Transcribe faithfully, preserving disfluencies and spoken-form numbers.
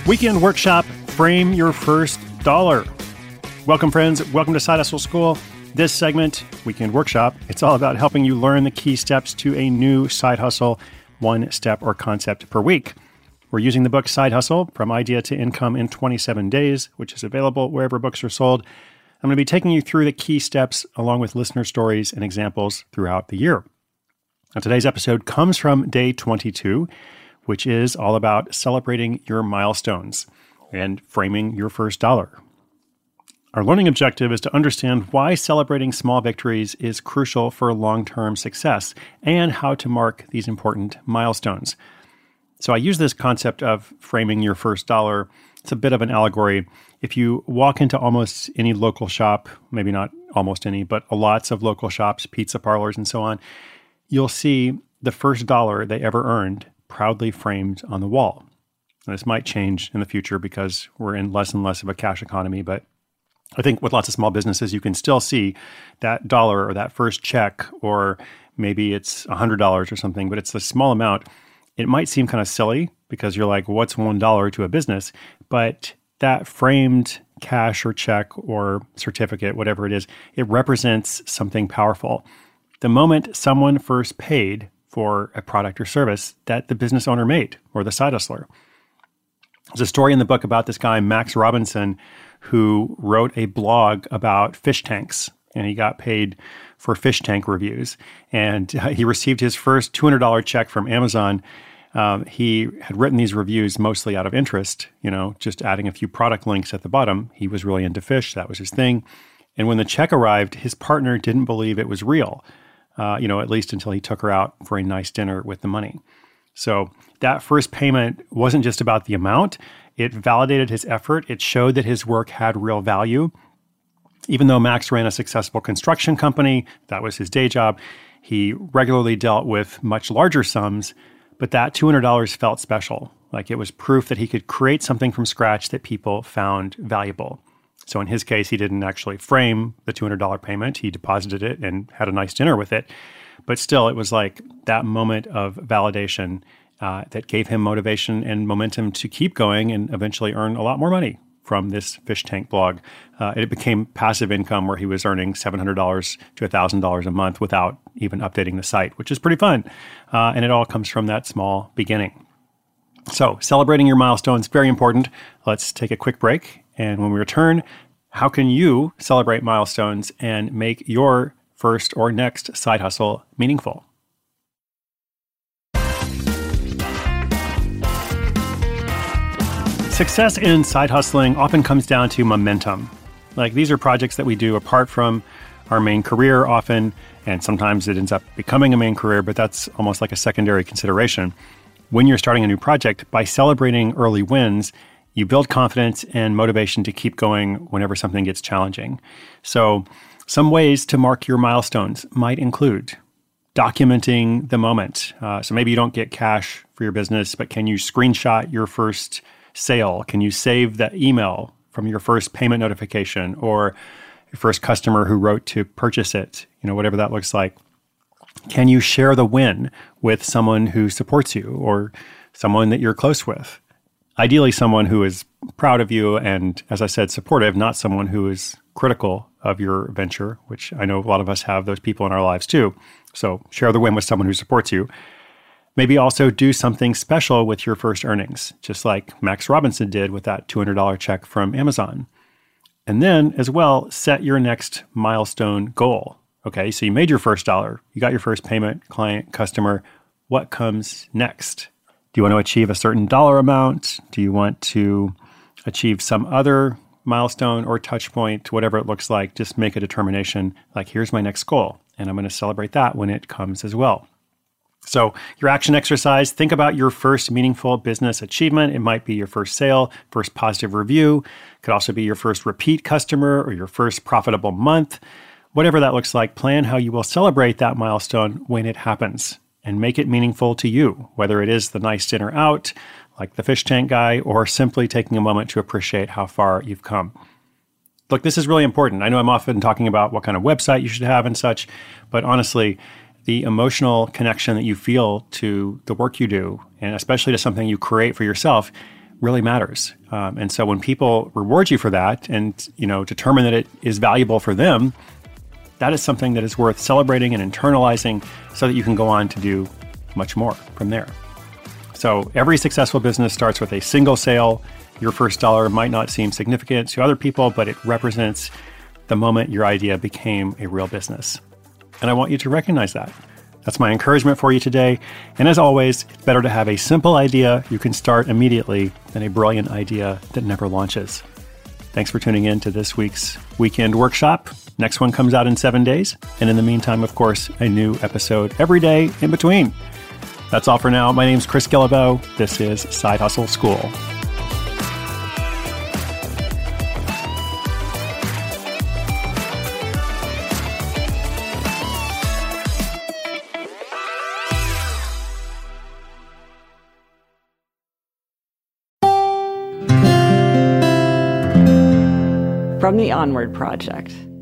Weekend Workshop, Frame Your First Dollar. Welcome, friends. Welcome to Side Hustle School. This segment, Weekend Workshop, it's all about helping you learn the key steps to a new side hustle, one step or concept per week. We're using the book Side Hustle, From Idea to Income in twenty-seven days, which is available wherever books are sold. I'm going to be taking you through the key steps along with listener stories and examples throughout the year. Now, today's episode comes from day twenty-two, which is all about celebrating your milestones and framing your first dollar. Our learning objective is to understand why celebrating small victories is crucial for long-term success and how to mark these important milestones. So I use this concept of framing your first dollar. It's a bit of an allegory. If you walk into almost any local shop, maybe not almost any, but lots of local shops, pizza parlors, and so on, you'll see the first dollar they ever earned proudly framed on the wall. And this might change in the future because we're in less and less of a cash economy, but I think with lots of small businesses, you can still see that dollar or that first check, or maybe it's one hundred dollars or something, but it's a small amount. It might seem kind of silly because you're like, what's one dollar to a business? But that framed cash or check or certificate, whatever it is, it represents something powerful. The moment someone first paid for a product or service that the business owner made, or the side hustler. There's a story in the book about this guy, Max Robinson, who wrote a blog about fish tanks, and he got paid for fish tank reviews. And uh, he received his first two hundred dollars check from Amazon. Um, he had written these reviews mostly out of interest, you know, just adding a few product links at the bottom. He was really into fish. That was his thing. And when the check arrived, his partner didn't believe it was real. Uh, you know, at least until he took her out for a nice dinner with the money. So that first payment wasn't just about the amount. It validated his effort. It showed that his work had real value. Even though Max ran a successful construction company, that was his day job, he regularly dealt with much larger sums, but that two hundred dollars felt special. Like it was proof that he could create something from scratch that people found valuable. So in his case, he didn't actually frame the two hundred dollars payment. He deposited it and had a nice dinner with it. But still, it was like that moment of validation uh, that gave him motivation and momentum to keep going and eventually earn a lot more money from this fish tank blog. Uh, it became passive income where he was earning seven hundred dollars to one thousand dollars a month without even updating the site, which is pretty fun. Uh, and it all comes from that small beginning. So celebrating your milestones, very important. Let's take a quick break. And when we return, how can you celebrate milestones and make your first or next side hustle meaningful? Success in side hustling often comes down to momentum. Like these are projects that we do apart from our main career often, and sometimes it ends up becoming a main career, but that's almost like a secondary consideration. When you're starting a new project, by celebrating early wins, you build confidence and motivation to keep going whenever something gets challenging. So some ways to mark your milestones might include documenting the moment. Uh, so maybe you don't get cash for your business, but can you screenshot your first sale? Can you save the email from your first payment notification or your first customer who wrote to purchase it? You know, whatever that looks like. Can you share the win with someone who supports you or someone that you're close with? Ideally, someone who is proud of you and, as I said, supportive, not someone who is critical of your venture, which I know a lot of us have those people in our lives too. So share the win with someone who supports you. Maybe also do something special with your first earnings, just like Max Robinson did with that two hundred dollars check from Amazon. And then, as well, set your next milestone goal. Okay, so you made your first dollar. You got your first payment, client, customer. What comes next? Do you want to achieve a certain dollar amount? Do you want to achieve some other milestone or touch point, whatever it looks like? Just make a determination, like, here's my next goal, and I'm going to celebrate that when it comes as well. So your action exercise, think about your first meaningful business achievement. It might be your first sale, first positive review. It could also be your first repeat customer or your first profitable month. Whatever that looks like, plan how you will celebrate that milestone when it happens. And make it meaningful to you, whether it is the nice dinner out, like the fish tank guy, or simply taking a moment to appreciate how far you've come. Look, this is really important. I know I'm often talking about what kind of website you should have and such, but honestly, the emotional connection that you feel to the work you do, and especially to something you create for yourself, really matters. Um, and so when people reward you for that and, you know, determine that it is valuable for them, that is something that is worth celebrating and internalizing so that you can go on to do much more from there. So every successful business starts with a single sale. Your first dollar might not seem significant to other people, but it represents the moment your idea became a real business. And I want you to recognize that. That's my encouragement for you today. And as always, it's better to have a simple idea you can start immediately than a brilliant idea that never launches. Thanks for tuning in to this week's Weekend Workshop. Next one comes out in seven days. And in the meantime, of course, a new episode every day in between. That's all for now. My name's Chris Guillebeau. This is Side Hustle School. From the Onward Project.